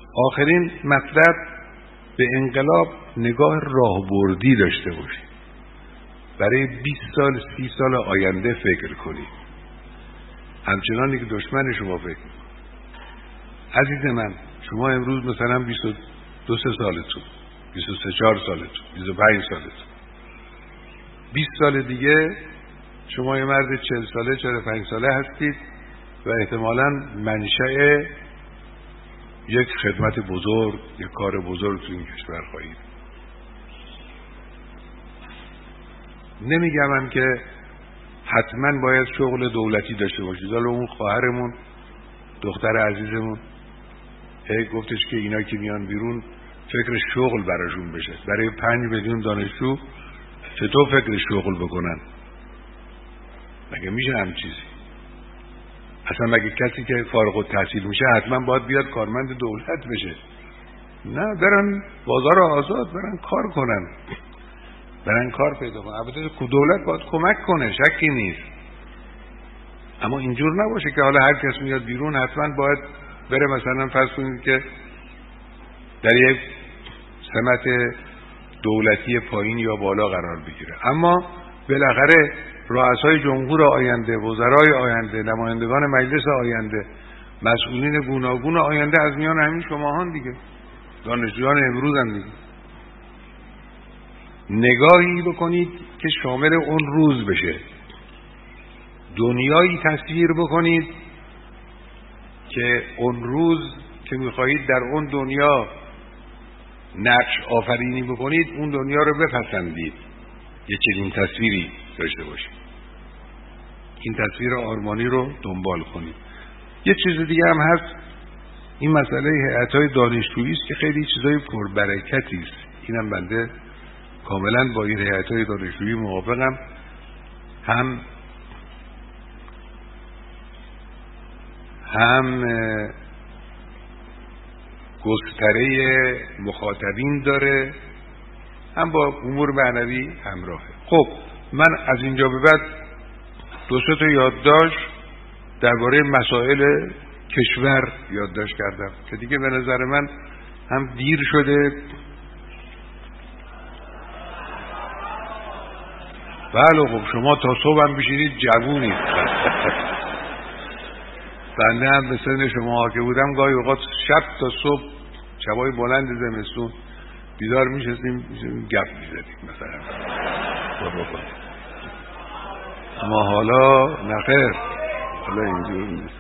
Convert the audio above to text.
آخرین مطلب، به انقلاب نگاه راهبردی داشته باشید. برای 20 سال 30 سال آینده فکر کنید، همچنانی که دشمن شما فکر کنید. عزیز من، شما امروز مثلا 22 سالتون، 23 سالتون، 25 سالتون، 20 سال دیگه شما یه مرد 40 ساله 45 ساله هستید و احتمالاً منشأ یک خدمت بزرگ، یک کار بزرگ تو این کشور خواهید. نمیگم من که حتما باید شغل دولتی داشته باشید. حالا اون خواهرمون، دختر عزیزمون گفتش که اینا که میان بیرون فکر شغل براشون بشه. برای 5 میلیون دانشجو چطور فکر شغل بکنن؟ مگه میشه هم چیزی؟ اصلا مگه کسی که فارغ التحصیل میشه حتما باید بیاد کارمند دولت بشه؟ نه، برن بازار آزاد، برن کار کنن، برن کار پیدا کنن. البته دولت باید کمک کنه، شکی نیست، اما اینجور نباشه که حالا هر کس میاد بیرون حتما باید بره مثلا فرض کنید که در یک سمت دولتی پایین یا بالا قرار بگیره. اما بالاخره رؤسای جمهور آینده، وزرای آینده، نمایندگان مجلس آینده، مسئولین گوناگون آینده از میان همین شماهان دیگه، دانشجویان امروز هم دیگه. نگاهی بکنید که شامل اون روز بشه، دنیایی تصویر بکنید که اون روز که میخواهید در اون دنیا نقش آفرینی بکنید، اون دنیا رو بپسندید، یه چنین تصویری داشته باشید، این تصویر آرمانی رو دنبال کنید. یه چیز دیگه هم هست، این مسئله هیئت‌های دانشجویی است که خیلی چیزای پربرکتی است. اینم بنده کاملا با این هیئت‌های دانشجویی موافقم. هم گستره مخاطبین داره، هم با امور معنوی همراهه. خب من از اینجا به بعد 2-3 تا یادداشت درباره مسائل کشور یادداشت کردم که دیگه به نظر من هم دیر شده. بله خب شما تا صبح هم بشینید جوونید. بنده هم به سن شما که بودم گاهی اوقات شب تا صبح، شبای بلند زمستون بیدار میشستیم گپ میزدیم مثلا. اما حالا نخیر، حالا اینجور نیست.